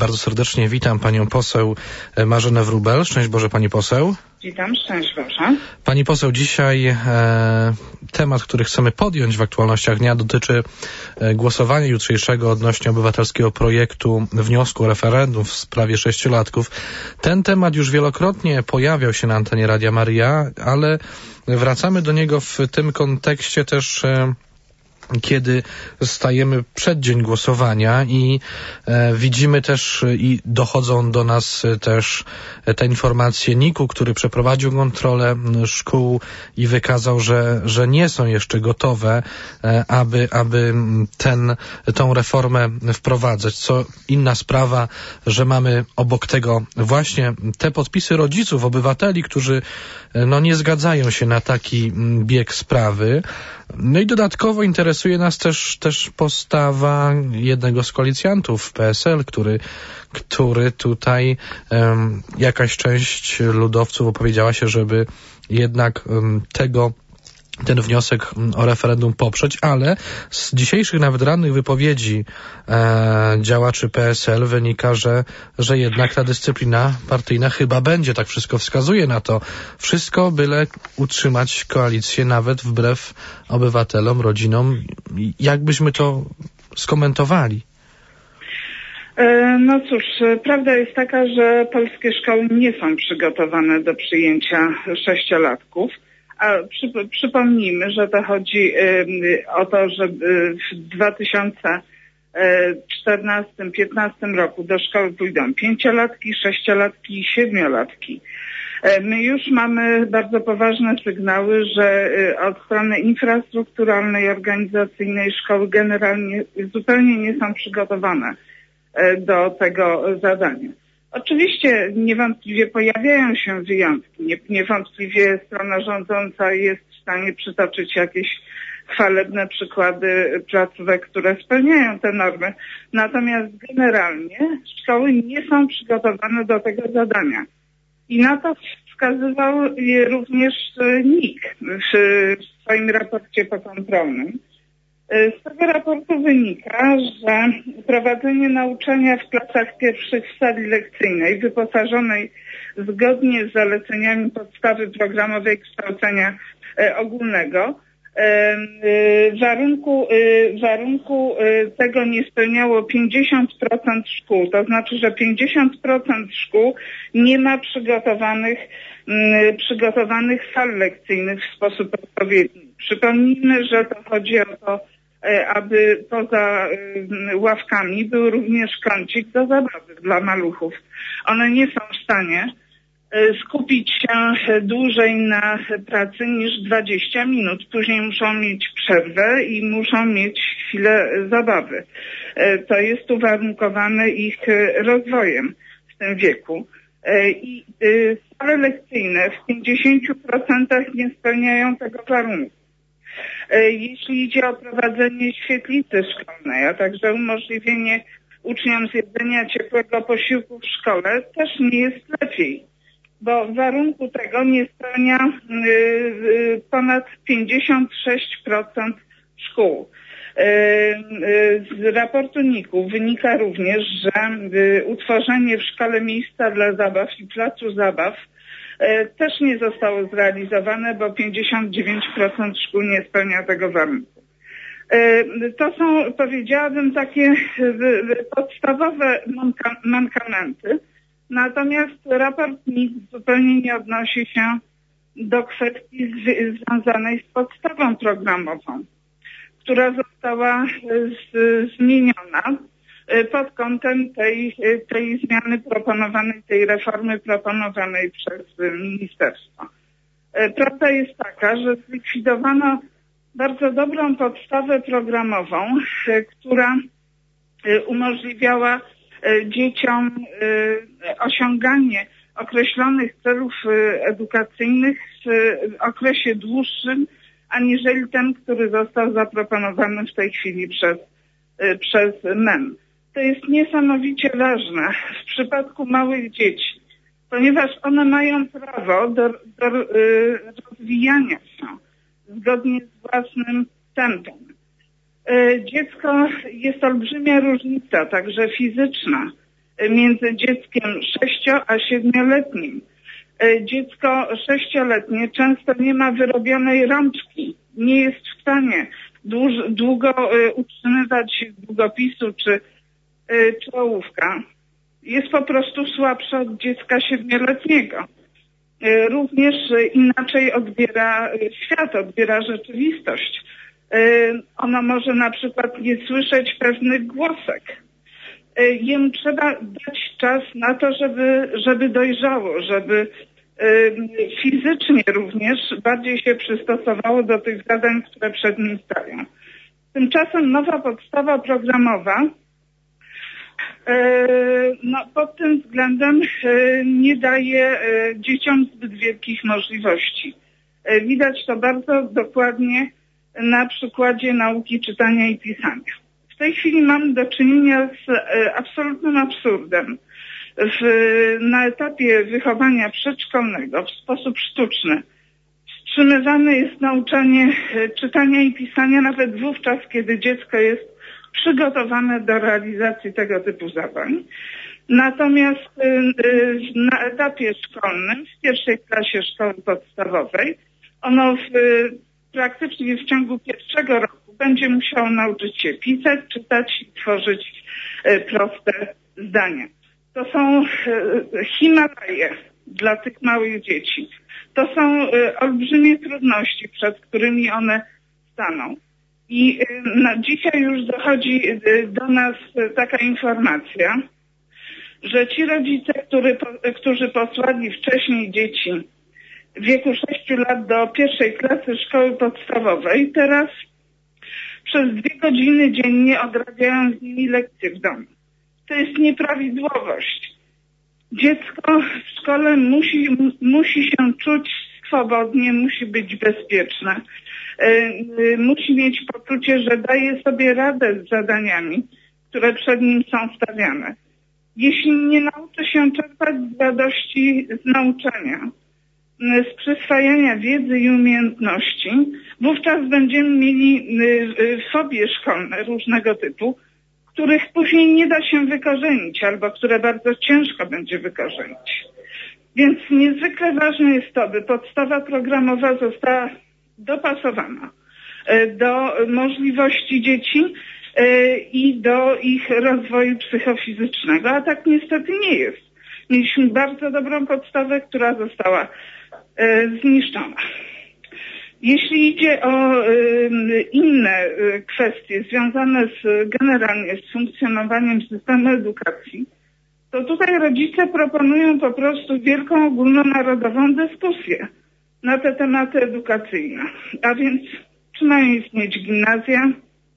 Bardzo serdecznie witam panią poseł Marzenę Wróbel. Szczęść Boże, pani poseł. Witam, szczęść Boże. Pani poseł, dzisiaj temat, który chcemy podjąć w aktualnościach dnia, dotyczy głosowania jutrzejszego odnośnie obywatelskiego projektu wniosku o referendum w sprawie 6-latków. Ten temat już wielokrotnie pojawiał się na antenie Radia Maryja, ale wracamy do niego w tym kontekście też, kiedy stajemy przed dzień głosowania i widzimy też i dochodzą do nas też te informacje NIK-u, który przeprowadził kontrolę szkół i wykazał, że nie są jeszcze gotowe, aby tą reformę wprowadzać. Co inna sprawa, że mamy obok tego właśnie te podpisy rodziców, obywateli, którzy nie zgadzają się na taki bieg sprawy. No i dodatkowo interesuje nas też postawa jednego z koalicjantów PSL, który tutaj jakaś część ludowców opowiedziała się, żeby jednak ten wniosek o referendum poprzeć, ale z dzisiejszych nawet rannych wypowiedzi działaczy PSL wynika, że jednak ta dyscyplina partyjna chyba będzie, tak wszystko wskazuje na to. Wszystko byle utrzymać koalicję nawet wbrew obywatelom, rodzinom. Jak byśmy to skomentowali? No cóż, prawda jest taka, że polskie szkoły nie są przygotowane do przyjęcia 6-latków. A przypomnijmy, że to chodzi o to, że w 2014-2015 roku do szkoły pójdą 5-latki, 6-latki i 7-latki. My już mamy bardzo poważne sygnały, że od strony infrastrukturalnej, organizacyjnej szkoły generalnie zupełnie nie są przygotowane do tego zadania. Oczywiście niewątpliwie pojawiają się wyjątki. Niewątpliwie strona rządząca jest w stanie przytoczyć jakieś chwalebne przykłady placówek, które spełniają te normy. Natomiast generalnie szkoły nie są przygotowane do tego zadania. I na to wskazywał również NIK w swoim raporcie pokontrolnym. Z tego raportu wynika, że prowadzenie nauczania w klasach pierwszych w sali lekcyjnej wyposażonej zgodnie z zaleceniami podstawy programowej kształcenia ogólnego warunku tego nie spełniało 50% szkół. To znaczy, że 50% szkół nie ma przygotowanych sal lekcyjnych w sposób odpowiedni. Przypomnijmy, że to chodzi o to, aby poza ławkami był również kącik do zabawy dla maluchów. One nie są w stanie skupić się dłużej na pracy niż 20 minut. Później muszą mieć przerwę i muszą mieć chwilę zabawy. To jest uwarunkowane ich rozwojem w tym wieku. I sale lekcyjne w 50% nie spełniają tego warunku. Jeśli idzie o prowadzenie świetlicy szkolnej, a także umożliwienie uczniom zjedzenia ciepłego posiłku w szkole, też nie jest lepiej, bo warunku tego nie spełnia ponad 56% szkół. Z raportu NIK-u wynika również, że utworzenie w szkole miejsca dla zabaw i placu zabaw też nie zostało zrealizowane, bo 59% szkół nie spełnia tego warunku. To są, powiedziałabym, takie podstawowe mankamenty. Natomiast raport NIK zupełnie nie odnosi się do kwestii związanej z podstawą programową, która została zmieniona pod kątem tej zmiany proponowanej, tej reformy proponowanej przez ministerstwo. Prawda jest taka, że zlikwidowano bardzo dobrą podstawę programową, która umożliwiała dzieciom osiąganie określonych celów edukacyjnych w okresie dłuższym, aniżeli ten, który został zaproponowany w tej chwili przez MEN. To jest niesamowicie ważne w przypadku małych dzieci, ponieważ one mają prawo do rozwijania się zgodnie z własnym tempem. Dziecko, jest olbrzymia różnica, także fizyczna, między dzieckiem 6- a 7-letnim. Dziecko 6-letnie często nie ma wyrobionej rączki, nie jest w stanie długo utrzymywać długopisu czy ołówka. Jest po prostu słabsze od dziecka 7-letniego. Również inaczej odbiera świat, odbiera rzeczywistość. Ono może na przykład nie słyszeć pewnych głosek. Jemu trzeba dać czas na to, żeby dojrzało, żeby fizycznie również bardziej się przystosowało do tych zadań, które przed nim stają. Tymczasem nowa podstawa programowa pod tym względem nie daje dzieciom zbyt wielkich możliwości. Widać to bardzo dokładnie na przykładzie nauki czytania i pisania. W tej chwili mamy do czynienia z absolutnym absurdem. Na etapie wychowania przedszkolnego w sposób sztuczny wstrzymywane jest nauczanie czytania i pisania nawet wówczas, kiedy dziecko jest przygotowane do realizacji tego typu zadań. Natomiast na etapie szkolnym, w 1. klasie szkoły podstawowej, ono praktycznie w ciągu 1. roku będzie musiało nauczyć się pisać, czytać i tworzyć proste zdania. To są Himalaje dla tych małych dzieci. To są olbrzymie trudności, przed którymi one staną. I dzisiaj już dochodzi do nas taka informacja, że ci rodzice, którzy posłali wcześniej dzieci w wieku 6 lat do 1. klasy szkoły podstawowej, teraz przez 2 godziny dziennie odrabiają z nimi lekcje w domu. To jest nieprawidłowość. Dziecko w szkole musi się czuć swobodnie, musi być bezpieczne. Musi mieć poczucie, że daje sobie radę z zadaniami, które przed nim są stawiane. Jeśli nie nauczy się czerpać z radości z nauczania, z przyswajania wiedzy i umiejętności, wówczas będziemy mieli fobie szkolne różnego typu, których później nie da się wykorzenić albo które bardzo ciężko będzie wykorzenić. Więc niezwykle ważne jest to, by podstawa programowa została dopasowana do możliwości dzieci i do ich rozwoju psychofizycznego, a tak niestety nie jest. Mieliśmy bardzo dobrą podstawę, która została zniszczona. Jeśli idzie o inne kwestie związane generalnie z funkcjonowaniem systemu edukacji, to tutaj rodzice proponują po prostu wielką ogólnonarodową dyskusję na te tematy edukacyjne. A więc czy mają istnieć gimnazja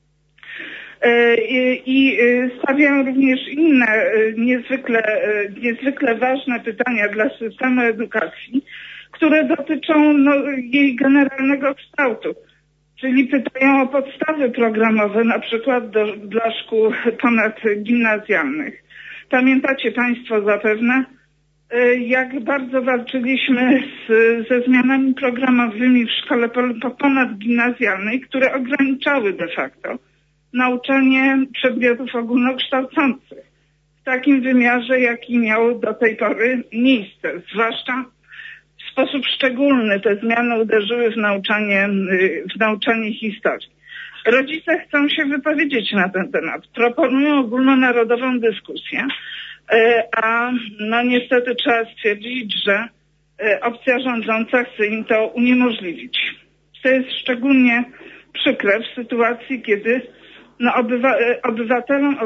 i stawiają również inne niezwykle ważne pytania dla systemu edukacji, które dotyczą jej generalnego kształtu. Czyli pytają o podstawy programowe, na przykład dla szkół ponadgimnazjalnych. Pamiętacie Państwo zapewne, jak bardzo walczyliśmy ze zmianami programowymi w szkole ponadgimnazjalnej, które ograniczały de facto nauczanie przedmiotów ogólnokształcących w takim wymiarze, jaki miało do tej pory miejsce. Zwłaszcza w sposób szczególny te zmiany uderzyły w nauczanie historii. Rodzice chcą się wypowiedzieć na ten temat. Proponują ogólnonarodową dyskusję, a niestety trzeba stwierdzić, że opcja rządząca chce im to uniemożliwić. To jest szczególnie przykre w sytuacji, kiedy obywatelom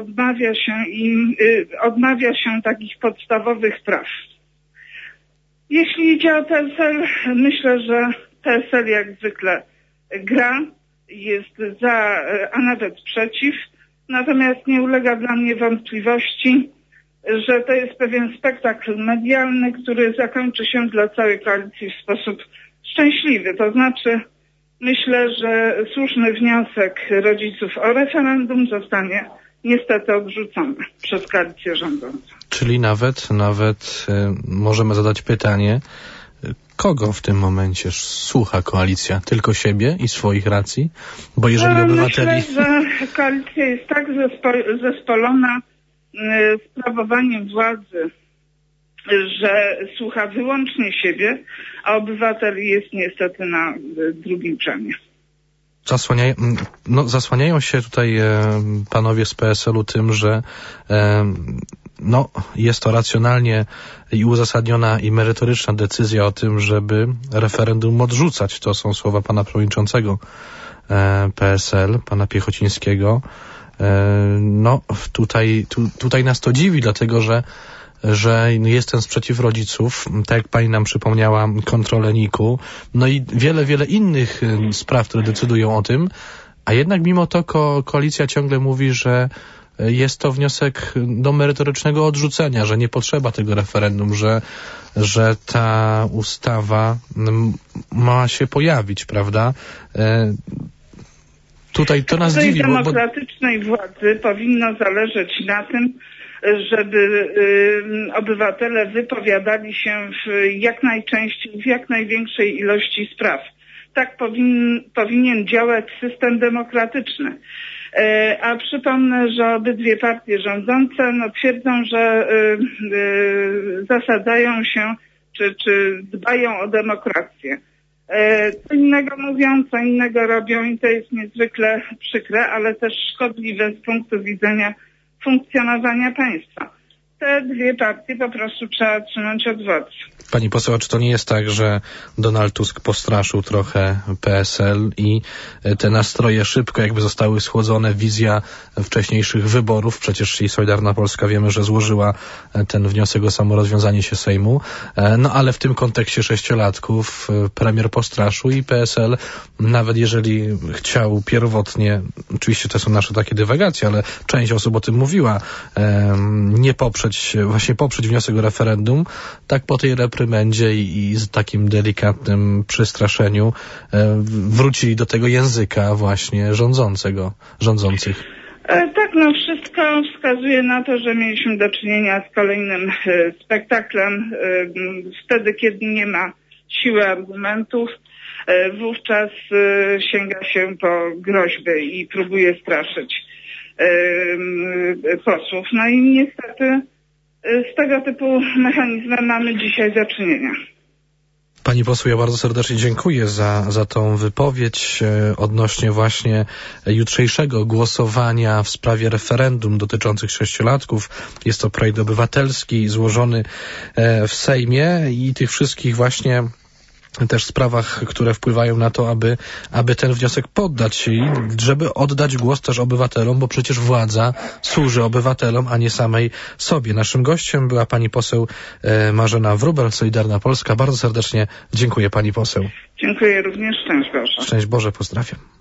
odmawia się takich podstawowych praw. Jeśli idzie o PSL, myślę, że PSL jak zwykle gra, jest za, a nawet przeciw. Natomiast nie ulega dla mnie wątpliwości, że to jest pewien spektakl medialny, który zakończy się dla całej koalicji w sposób szczęśliwy. To znaczy, myślę, że słuszny wniosek rodziców o referendum zostanie niestety odrzucony przez koalicję rządzącą. Czyli nawet możemy zadać pytanie, kogo w tym momencie słucha koalicja? Tylko siebie i swoich racji? Bo jeżeli obywateli... Myślę, że koalicja jest tak zespolona, sprawowaniem władzy, że słucha wyłącznie siebie, a obywatel jest niestety na drugim planie. Zasłaniają się tutaj panowie z PSL-u tym, że jest to racjonalnie i uzasadniona i merytoryczna decyzja o tym, żeby referendum odrzucać. To są słowa pana przewodniczącego PSL, pana Piechocińskiego. Tutaj nas to dziwi, dlatego że jest ten sprzeciw rodziców, tak jak pani nam przypomniała, kontrolę NIK-u, i wiele innych spraw, które decydują o tym, a jednak mimo to koalicja ciągle mówi, że jest to wniosek do merytorycznego odrzucenia, że nie potrzeba tego referendum, że ta ustawa ma się pojawić, prawda? Tutaj to nas dziwi. Demokratycznej władzy powinno zależeć na tym, żeby obywatele wypowiadali się jak najczęściej, w jak największej ilości spraw. Tak powinien działać system demokratyczny. A przypomnę, że obydwie partie rządzące twierdzą, że zasadzają się czy dbają o demokrację. Co innego mówią, co innego robią i to jest niezwykle przykre, ale też szkodliwe z punktu widzenia funkcjonowania państwa. Te dwie partie po prostu trzeba trzymać od władzy. Pani poseł, a czy to nie jest tak, że Donald Tusk postraszył trochę PSL i te nastroje szybko jakby zostały schłodzone? Wizja wcześniejszych wyborów, przecież i Solidarna Polska wiemy, że złożyła ten wniosek o samorozwiązanie się Sejmu, ale w tym kontekście 6-latków premier postraszył i PSL, nawet jeżeli chciał pierwotnie, oczywiście to są nasze takie dywagacje, ale część osób o tym mówiła, nie poprzeć wniosek o referendum, tak po tej reprymendzie i z takim delikatnym przystraszeniu wrócili do tego języka właśnie rządzących. Tak, wszystko wskazuje na to, że mieliśmy do czynienia z kolejnym spektaklem. Wtedy, kiedy nie ma siły argumentów, wówczas sięga się po groźby i próbuje straszyć posłów. I niestety z tego typu mechanizmem mamy dzisiaj do czynienia. Pani poseł, ja bardzo serdecznie dziękuję za tą wypowiedź odnośnie właśnie jutrzejszego głosowania w sprawie referendum dotyczących 6-latków. Jest to projekt obywatelski złożony w Sejmie i tych wszystkich właśnie też sprawach, które wpływają na to, aby ten wniosek poddać i żeby oddać głos też obywatelom, bo przecież władza służy obywatelom, a nie samej sobie. Naszym gościem była pani poseł Marzena Wróbel, Solidarna Polska. Bardzo serdecznie dziękuję pani poseł. Dziękuję również. Szczęść Boże. Szczęść Boże, pozdrawiam.